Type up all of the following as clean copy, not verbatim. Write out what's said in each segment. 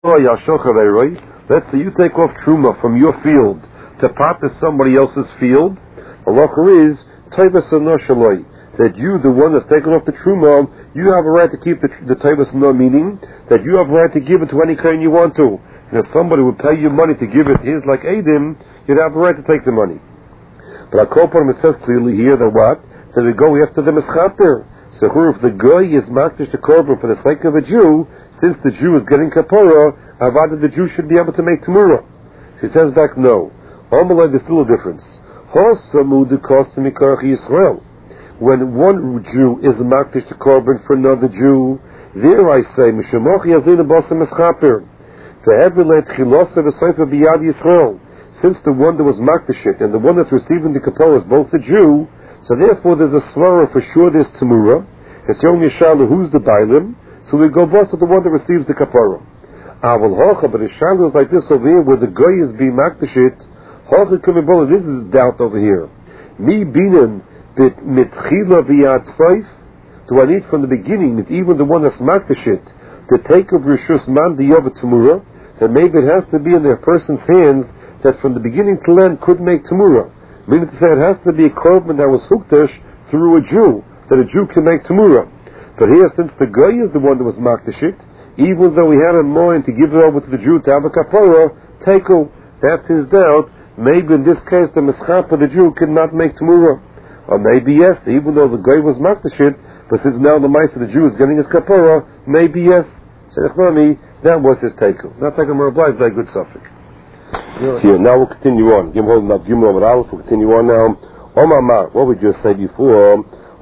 Let's say you take off truma from your field to pot to somebody else's field. Halacha is that you, the one that's taken off the truma, you have a right to keep the taivas no, meaning that you have a right to give it to any kind you want to. And if somebody would pay you money to give it his like Adim, you'd have a right to take the money. But Akoparim, it says clearly here that what? That we go after the Meschaper. So if the guy is makdish the korban for the sake of a Jew, since the Jew is getting kapara, Avada the Jew should be able to make Tamura. She says back, no. Amalai, there's still a difference. When one Jew is makdish the korban for another Jew, there I say, Mishamochi Yazina Basam Meschaper. Since the one that was makdish it and the one that's receiving the kapara is both a Jew, so therefore there's a svara for sure there's Tamura. It's the only shala who's the bailim, so we go boss to the one that receives the kapara. Aval hocha, but the shala is like this over here where the guy is being makdashit. Hocha kumibol, this is doubt over here. Mi binan bit mitchila v'yad saif. Do I need from the beginning, with even the one that's makdashit, to take a rishus man diyava Tamura, that maybe it has to be in their person's hands that from the beginning to end could make Tamura. Meaning to say it has to be a korban that was hukdash through a Jew, that a Jew can make Tamura. But here, since the guy is the one that was makdashit, even though he had in mind to give it over to the Jew to have a kapara, tekel, that's his doubt. Maybe in this case the Meschapa, the Jew, cannot make Tamura. Or maybe yes, even though the guy was makdashit, but since now the mice of the Jew is getting his kapara, maybe yes. That was his tekel. Not taking more obliged by a good suffix. Here, now we'll continue on. We'll continue on now. Omar, what we just said before,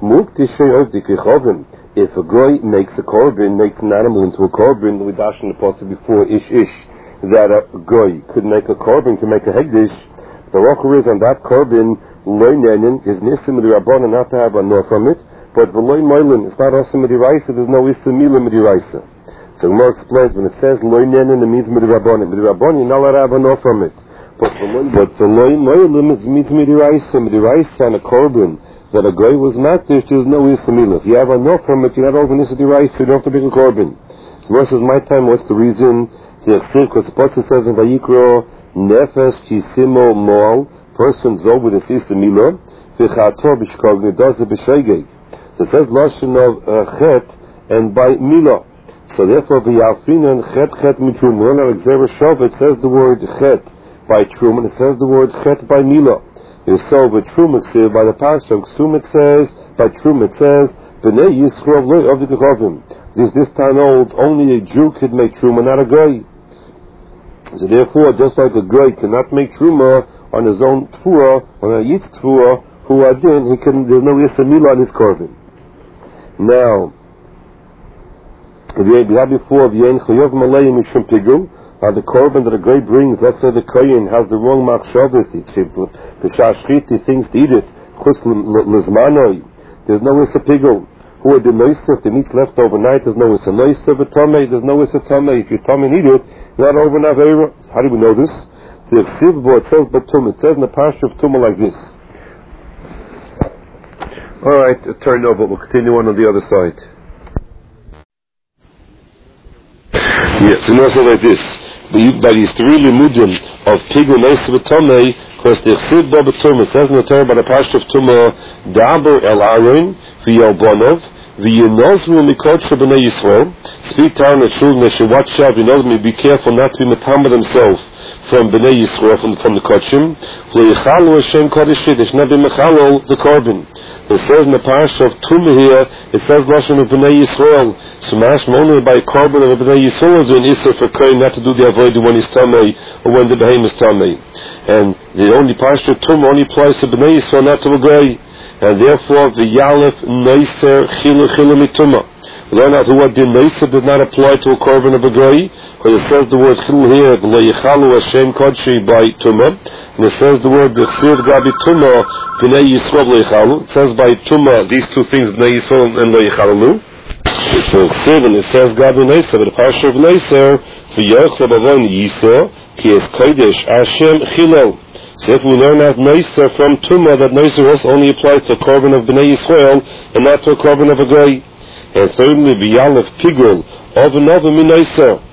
if a guy makes a korban, makes an animal into a korban, we dashed in the passage before, that a guy could make a korban, can make a hegdish. The rocker is on that korban, loy nenin, is nisim the rabbanon not to have a nor from it, but the loy moilin, it's not also midiraisa, there's no isamila midiraisa. So Gemara explains when it says loy nenin, it means midirabonim. Midirabonim, you're not allowed to have a nor from it. But the loy moilim means midiraisa, midiraisa and a korban. That a guy was makdish, there's no isamila. If you have a no from it, you're not over nisadirais, you don't have to bring a korban. So Moshe says, my time, what's the reason? Because the Pasuk says in Vayikro, nefesh kisimo moal, person's over the isamila, v'chator b'shkogni, does it b'shegeg. So it says lashon of chet, and by mila. So therefore, v'yalfinan chet mitrum. When Alexander Shov, it says the word chet by trum, and it says the word chet by mila. So by Trum by the pastor, it says, by Trum it says, B'nei Yisrael loy of the Gechavim. This time old, only a Jew could make Truma, not a guy. So therefore, just like a guy cannot make Truma on his own Tfura, on a Yitz Tfura, who adin, there's no Yisramila on his korban. Now, we had before, V'yein Chayav Malay Mishum Pigul, the korban that a guy brings, let's say the kohen has the wrong machshavas, the shashchit, he thinks to eat it, there's no issa pigul. Who are the noisef, the meat's left overnight, there's no issa noisef, there's no issa tameh. If you tameh and eat it, you're not over navera. How do we know this? The Sivbo, it says batum, it says in the pasture of Tumah like this. Alright, turn over, we'll continue on the other side. Yes, and also like this. By these three limudim of Pigul Meis B'Tomei, because the Chsid Bo B'Tumah says in the Torah by the Pasha of Tumah, Daber El Aaron V'Yalbonov V'Yinozmu Mikodsha B'nei Yisrael. Speak down the children, they should watch out. Yinozmu, be careful not to be Matamba themselves from B'nei Yisrael, from the Kodshim. V'Yichalu Hashem Kodeshit, they should not be Mechalol the Korban. It says in the Parasha of Tumah here, it says Lashon of B'nai Yisrael. So Mashma only by Korban of B'nai Yisrael is an Isser for Kohen not to do the Avodah when he's Tamei or when the Behem is Tamei. And the only Parasha of Tumah only applies to B'nai Yisrael, not to a Goy. And therefore the Yalef Neiser Chilu Mitumah. We learn out what the Neiser does not apply to a Korban of a Goy, because it says the word Chilu here, V'Leyichalu Hashem Kodshi by Tumah. And it says the word B'Chsiv Gabi Tumah B'nei Yisrael Leyichalu. It says by Tumah these two things B'nei Yisrael and Leyichalu. So Chsiv and it says Gabi Neiser, but the Pasha of Neiser V'Yochel B'Avon Yisrael Ki Es Kodesh Hashem Chilel. So if we learn out Neiser from Tumah, that Neiser also only applies to a Korban of B'nei Yisrael and not to a Korban of a Goy. And thirdly, V'Yalef Pigul of another Min Neiser.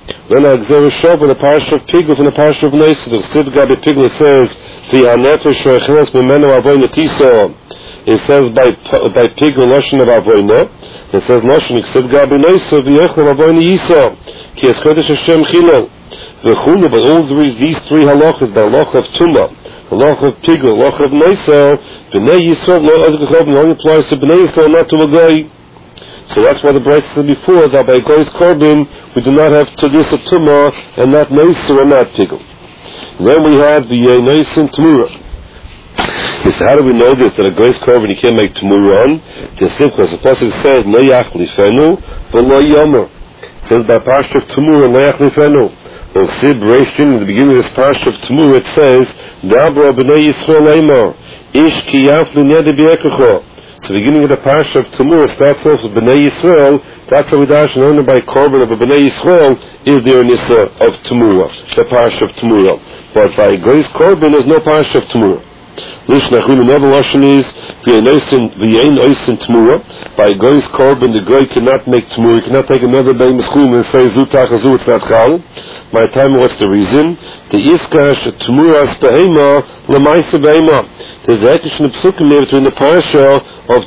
Then Agzer Shov in the parish of Pigul from the parish of Neisa. The Siv Gabi Pigul says, V'hanefesh Rechenes Memenu Avoyna Tiso. It says by Pigul Lashon of Avoyna. It says Lashon Siv Gabi Neisa V'yechem Avoyna Yiso. Ki es Chodesh Hashem Chilo. V'chulu, but all these three halachas, the halach of Tumah, the halach of Pigul, the halach of Neisa, B'nei Yisrael lo Ezgachov only applies to B'nei Yisrael, not to a guy. So that's why the Bryce said before that by Goy's Korban we do not have Tadisa Tumah and not Neisa and not Pigul. Then we have the Neisa and Tamura. So how do we know this? That a Goy's Korban you can't make Tamura on? Just because the Pasuk says Lo Yach Lifenu V'lo Yomer. It says by Parsha of Tamura Lo Yach Lifenu. Well, Sib Reishin, in the beginning of this Parsha of Tamura it says Dabra B'nei Yisrael Eimor Ish Ki Yaflu Nede B'Ekecho. So the beginning of the Parsha of Tamura starts off with B'nai Yisrael. That's how we dash, and only by Korban of B'nai Yisrael is there Nisa of Tamura, the Parsha of Tamura. But by Goy's Korban there's no Parsha of Tamura. Lishnachun, another Lashon is V'yein Oisin Tamura. By Goy's Korban the Goy cannot make Tamura. He cannot take another Bein Meschum and say Zutach Azu, it's not Chal. My time, what's the reason? The Iskash Tamuras Behema Lamaisa Behema. There's a Hekesh in the Psukim there between the Parsha of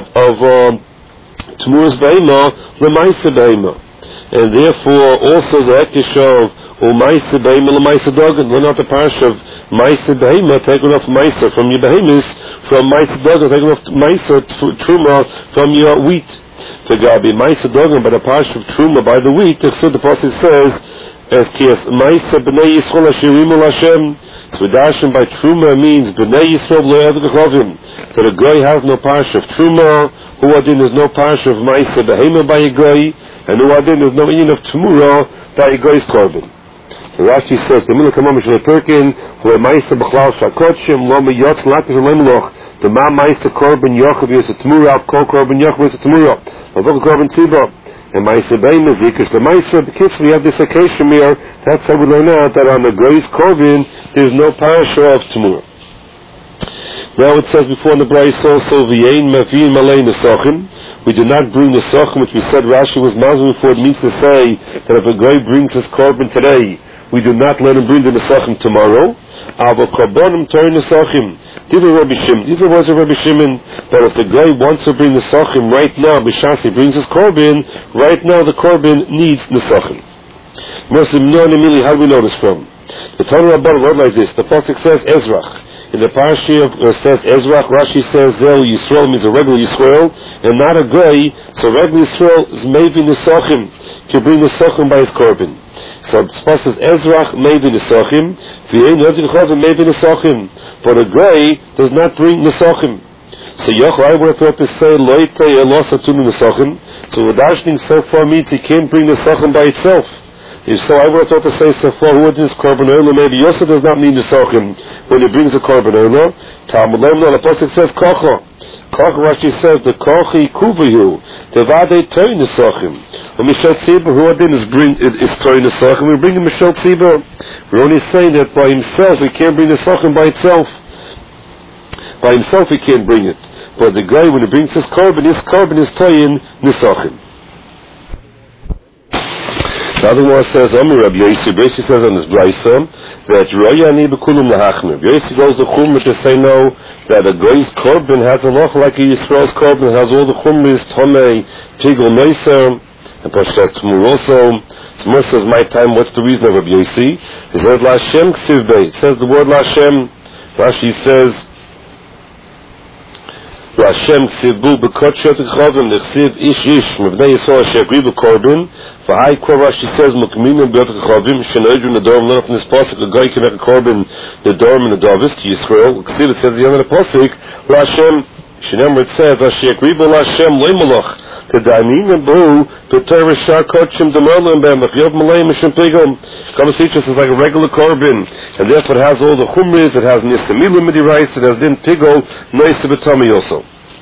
Tamuras Behema Lamaisa Behema. And therefore also the Hekesh of Umaisa Behema Lamaisa Dogan. Learn out the Parsha of Maisa Behema, taking off Maisa from your behemoths, from Maisa Dogan, taking off Maisa Truma from your wheat. For Gabi Maisa Dogan by the Parsha of Truma by the wheat, so the Pasuk says as Kias Maisa B'nei Yisrael Ashirimu Lashem. So Dashim by Truma means B'nei Yisrael Lo Yadgachovim. That a Goy has no Parsha of Truma, Huadin is no Parsha of Maisa Behema by a Goy, and Huadin is no Yin of Tamura by a Goy's Korban. So Rashi says the Milah Kamam Shel Perkin Hu Maisa B'chlal Shakotshim Lo Miyotz Lakish Lemloch the Ma Maisa Korban Yochav Yis a Tamura of Kol Korban Yochav Yis a Tamura Avok Korban Tziba. And Maisa Beima Zikish the Maisa because we have this occasion here. That's how we learn out that on the Goy's Korban there's no Parasha of Tamura. Now it says before in the Bryce also V'yein Mavin Malay Nesachim. We do not bring Nesachim, which we said Rashi was mazul before. It means to say that if a Goy brings his Korban today, we do not let him bring the Nesachim tomorrow. Avo Korbanim Torah Nesachim. These are Rabbi Shimon. These are words of Rabbi Shimon. But if the guy wants to bring the Nesachim right now, B'shas he brings his Korban, right now the Korban needs Nesachim. How do we know this from? The Torah Rabbah wrote like this. The Pasuk says Ezrach. In the Parsha says Ezrach, Rashi says Zel Yisrael means a regular Yisrael, and not a guy, so regular Yisrael is maybe Nesachim, can bring Nesachim by his Korban. So the Pasuk says Ezrach maybe Nesachim, V'yein Yodin maybe Nesachim, but a guy does not bring Nesachim. So Yochel, I would have thought to say Loite Elosa Tumi Nesachim, so the Dashning so far means he can't bring Nesachim by itself. So I would have thought to say so far who is Korban Oila, maybe Yosef does not mean Nesachim when he brings a Korban Oila. Talmud Lemno, the Pasuk says Kocha. Kocha Rashi says the Kochi Kuvayu, the Vade Toy Nesachim. When Mishal Tzibah, who is Toy Nesachim, we bring him Mishal Tzibah. We're only saying that by himself he can't bring Nesachim by itself. By himself he can't bring it. But the guy when he brings his Korban is Toyin Nesachim. The other one says, Rabbi Yossi basically says on this Braisa that Royani B'Kulim Lahachmir. Yossi goes to Chumrah to say no, that a Goy's Korban has a lot like a Yisrael's Korban, has all the Chumras, Tomei, Pigul, Neisa, and Pashas Tumur also. So Moshe says, my time, what's the reason of Rabbi Yossi? He says, Lashem Ksiv Beit. It says the word Lashem. Rashi says, Hashem Ksivu B'Kot Shot Chavim Nechsiv Ish Mevnei Yisrael Shegri B'Korban. For High Kor Rashi says Mukminim B'Kot Chavim Shenoidru Nedorim. Learn from this pasuk a guy can make a Korban Nedorim and Nedavis to Yisrael. Ksiv it says the end of the pasuk Hashem Shenemar it says Shegri B'Lashem Leimalach the Danim and B'Hu B'Torah Shakotchim Demerlim B'Hem L'Chiyov Malay Mishim Pigom. Kavasichus is like a regular Korban, and therefore it has all the Chumris, it has Nisamilu Midirais, it has Din Pigol, Noisa B'Tomi also.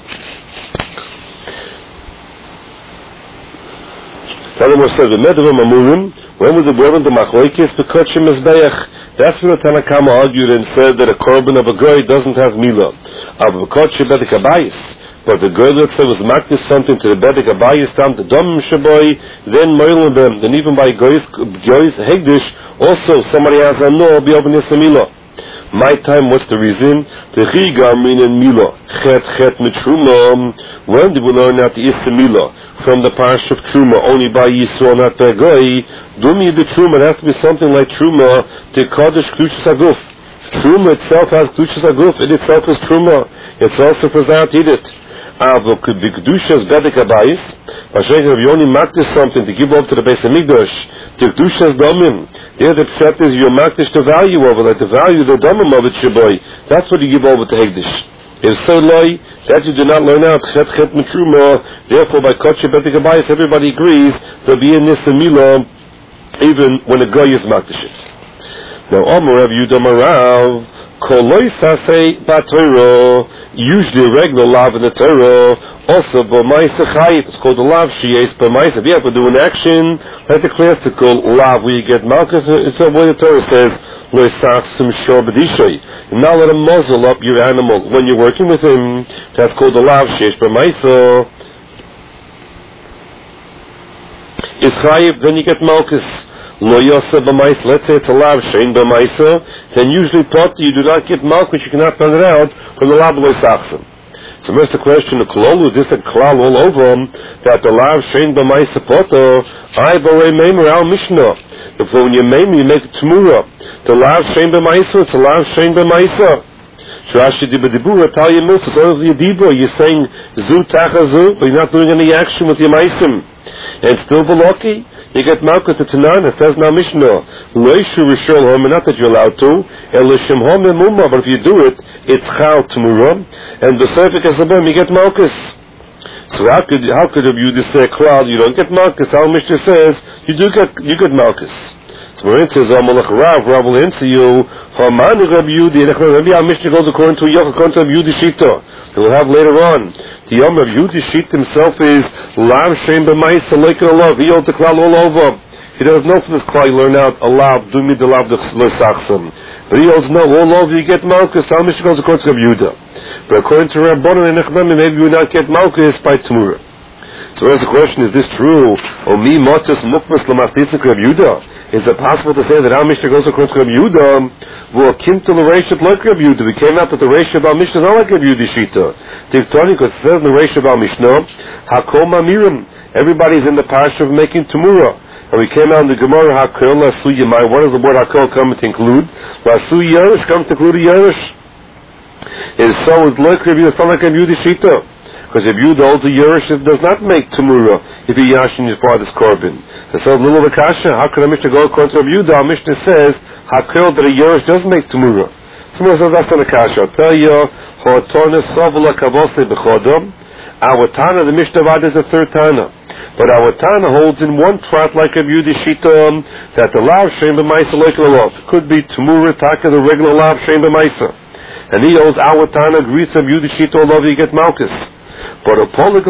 Tanamor says, V'Medavim Amurim, when was the word of the Machlokes B'Kotchim Mizbeach? That's when the Tanakama argued and said that a Korban of a Goy doesn't have Milah. But B'Kotchim B'Kabayis, But the girl that was maktis something to the bedek abayis tam the dom shaboy, then moilim them. Then even by goyis hegdish, also somebody has a no be open yesamila. My time, what's the reason? The chigamin and mila chet mitruma. When did we learn out the isamila from the parish of truma only by Yisrael, not by goy? Dumi the truma, it has to be something like truma to kaddish klushas aguf. Truma itself has klushas aguf. It itself is truma. It's also present eat it. Aber the kedushas bedek abayis, Vashem you only makdish something to give up to the Beis Hamikdash, the kedushas domim. There the pshat is you makdish the value of it, like the value of the domim of it shaboy. That's what you give over to hegdish. If so loy, that you do not learn out chet mitruma. Therefore, by kotche bedek abayis, everybody agrees there'll be in this milah even when a guy is makdish it. Now, Omer Rav Yehuda Marav. Usually a regular lav in the Torah, also b'maisa chayit. It's called the lav sheyes b'maisa. If you have to do an action, like the classical lav where you get malchus, it's the way the Torah says, lo yisachsim shor b'dishay. You're not let him muzzle up your animal when you're working with him. That's called the lav sheyes b'maisa. Is chayit, then you get malchus. Lo yosa b'maisa, let's say it's a lav shein b'maisa, then usually you do not get milk, which you cannot turn it out from the lav lo yisachsim. So there's the question, the klol, is this a klal all over him, that the lav shein b'maisa poto, I borei meimer al mishnah. Therefore when you meimer, you make tmura. The lav shein b'maisa, it's a lav shein b'maisa. Shrashi dibadibura, tal yemus, it's all of the dibur, you're saying zu tachazu, but you're not doing any action with your maisim. And still v'loki, you get malchus to Tanan. It says now Mishnah, Loishu Rishol Hom, not that you're allowed to, Elishim Hom Emumah, but if you do it, it's Chal Tmura, and the Sefik Esabim, you get malchus. So how could you just say Klal, you don't get malchus? How Mishnah says, you get malchus. So when it says, Amalach Rav will answer you, Hamani Rab Yudi, maybe our Mishnah goes according to Yoch, according to Rab Yudi Shita. We'll have later on. The Yom of Yudi Shita himself is Lav Shem B'Maisa Leikin Alav. He holds the klal all over. He doesn't know from this klal you learn out Alav, Dumi de Lav de L'Sachsam. But he also know all over you get malchus. Our Mishnah goes according to Rab Yudah. But according to Rabbanan and Echnami, maybe you will not get malchus by Tmura. So there's the question, is this true? O mi motus mukmas l'machtisik Rab Yudah? Is it possible to say that our Mishnah goes according to Rab Yudah? Well, kim to the Reisha like Rab Yudah. We came out that the Reisha of our Mishnah is not like Rab Yudah Shita. Tiktoni, because it says in the Reisha of our Mishnah, Hakom Amirim. Everybody's in the parsha of making Tumura. And we came out in the Gemara, Hakol Lasu Yamai. What does the word Hakol come to include? Lasu Yerush comes to include Yerush. And so it's like Rab Yudah, it's not like Rab Yudah Shita. Because if you holds a Yerush, it does not make Tumura if you yashin your father's korban. So little of a kasha, how could a Mishnah go according to Rab Yudah? Our Mishnah says, Hakol that a Yerush does make Tumura. Someone says that's not a kasha. I'll tell you, Hotona Savula Kavose B'chodom. Our Tana, the Mishnah Vad is a third Tana. But our Tana holds in one prat like Rab Yudah Shita that the Lav Shem B'Maisa like a Lav. It could be Tumura Taka, the regular Lav Shem B'Maisa. And he holds our Tana agrees Rab Yudah Shita all over you get malchus. But our Tana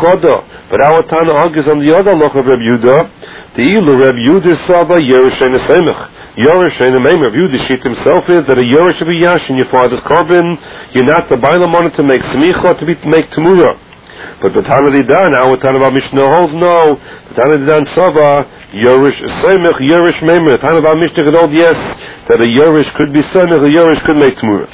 argues on the other loch of Rab Yudah. The ilu Rab Yudah Saba Yerush and Semech. Yerush and Meimer. Rab Yudah Shit himself is that a Yerush of a Yash in your father's korban. You're not the Bailam on it to make Smicha to make Tumura. But the Tana Didan, our Tana Ba Mishnah holds no. The Tana Didan Saba Yerush Semech Yerush Meimer. The Tana Ba Mishnah could hold yes that a Yerush could be Semech, a Yerush could make Tumura.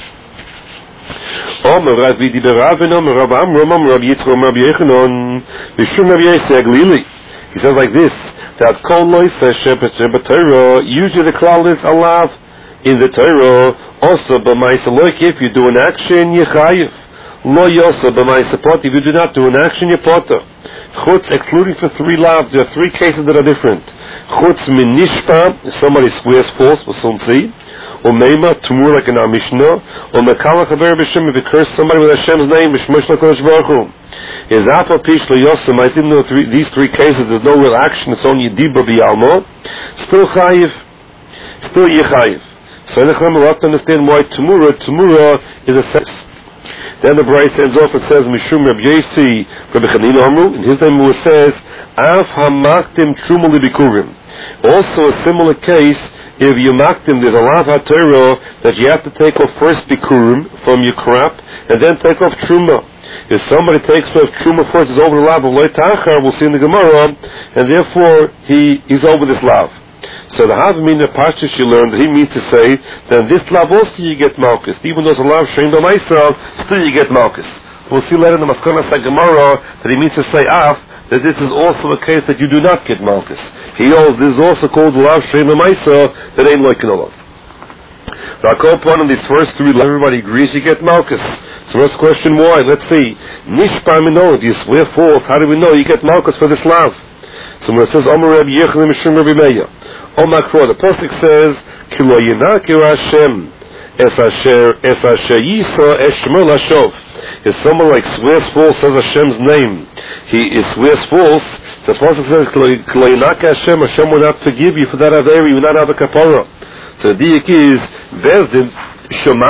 Omer Rav Vidi Beravin, Omer Rav Amram, Omer Rav Yitzchak, Omer Rav Yechanon, Vishum Rav Yiseg Lili. He says like this, that Kol Loisa Shebet Torah, usually the klal is alav in the Torah, also b'maisa loik, if you do an action, Yechayiv. Lo Yosa b'maisa pot, if you do not do an action, Yepota. Chutz, excluding for three lavs, there are three cases that are different. Chutz min nishpa, if somebody swears false, for some see. Umeima, Tumur like in our Mishnah, Umekala Chaber B'Shem, if you curse somebody with Hashem's name, B'Shmosh L'Kodesh Baruch Hu. Is Afa Pish L'Yosem, I didn't know these three cases, there's no real action, it's only Dibra B'Yalmo, still Chayiv, still Yechayiv. So we'll have to understand why Tumura is a sex. Then the Bryce ends off and says, Mishum Reb Yesi, Reb Chanina Amru, in his name it says, Av Hamaktim Truma Libikurim. Also a similar case, if you mocked him, there's a lav haTorah that you have to take off first bikurim from your crop, and then take off truma. If somebody takes off truma first, is over the lav of loy tachar, we'll see in the Gemara, and therefore he's over this lav. So the Havamina Pashtus you learned that he means to say that this lav also you get malchus, even though it's a lav shein b'maisel, still you get malchus. We'll see later in the Maskana Gemara that he means to say that this is also a case that you do not get malchus. He holds this is also called lav shein b'maisel that ain't like an olav. Now, upon in these first three, everybody agrees you get malchus. So let's question why. Let's see. Nishpa mino, if you swear false, how do we know you get malchus for this lav? So when it says Omer Rabbi Yechon Mishum Rabbi Meir, Omakro, the pasuk says Kilo Yinakir Hashem Es Asher Yisa Es Shemor Lashov. If someone like swears false, says Hashem's name, he swears false. The pasuk says Kilo Yinakir Hashem will not forgive you for that averi, you will not have a kapara. So the diak is Vezdin Shema